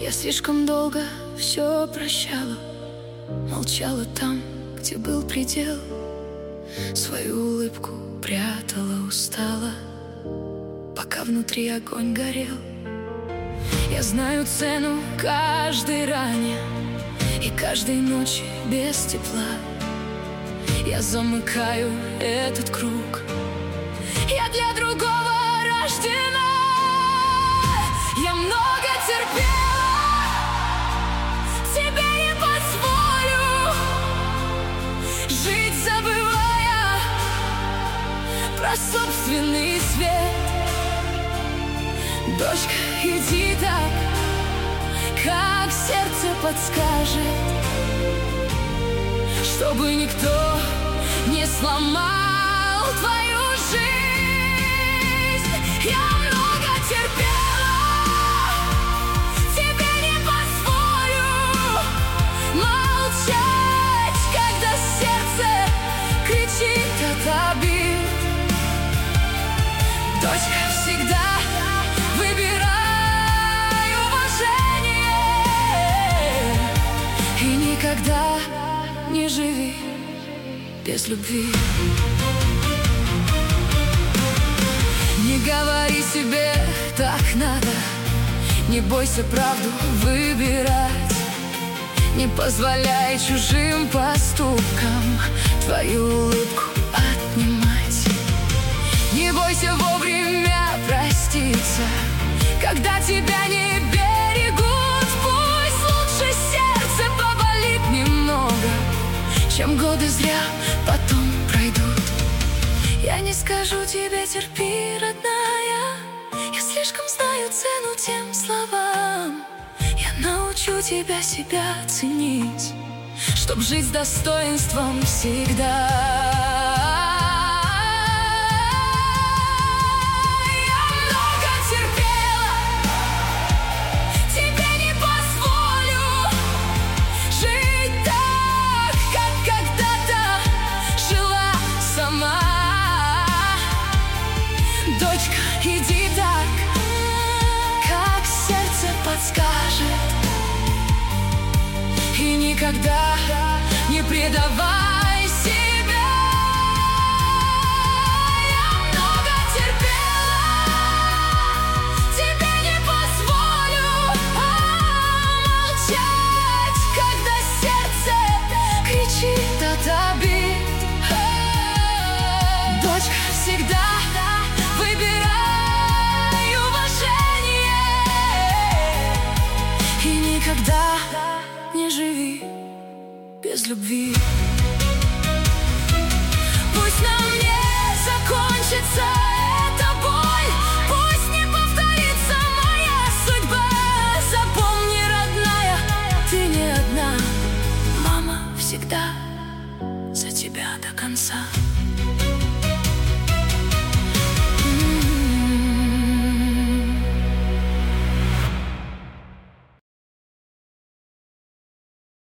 Я слишком долго все прощала, молчала там, где был предел. Свою улыбку прятала устала, пока внутри огонь горел. Я знаю цену каждой ране и каждой ночи без тепла. Я замыкаю этот круг, я для другого рождена. Я много терпела, тебе не позволю жить, забывая про собственный свет. Дочка, иди так, как сердце подскажет, чтобы никто не сломал твою жизнь. Я много терпела, тебе не позволю молчать, когда сердце кричит от обид. Дочка, всегда выбирай уважение и никогда не живи без любви. Не говори себе так надо, не бойся правду выбирать. Не позволяй чужим поступкам твою улыбку отнимать. Не бойся вовремя проститься, когда тебя не берегут. Пусть лучше сердце поболит немного, чем годы зря потом пройдут. Я не скажу тебе терпи, родная, я слишком знаю цену тем словам. Я научу тебя себя ценить, чтоб жить с достоинством всегда. Дочка, иди так, как сердце подскажет, и никогда не предавай себя. Я много терпела, тебе не позволю молчать, когда сердце кричит от обид. Дочка, всегда выбирай уважение и никогда не живи без любви. Пусть на мне закончится эта боль, пусть не повторится моя судьба. Запомни, родная, ты не одна, мама всегда за тебя до конца.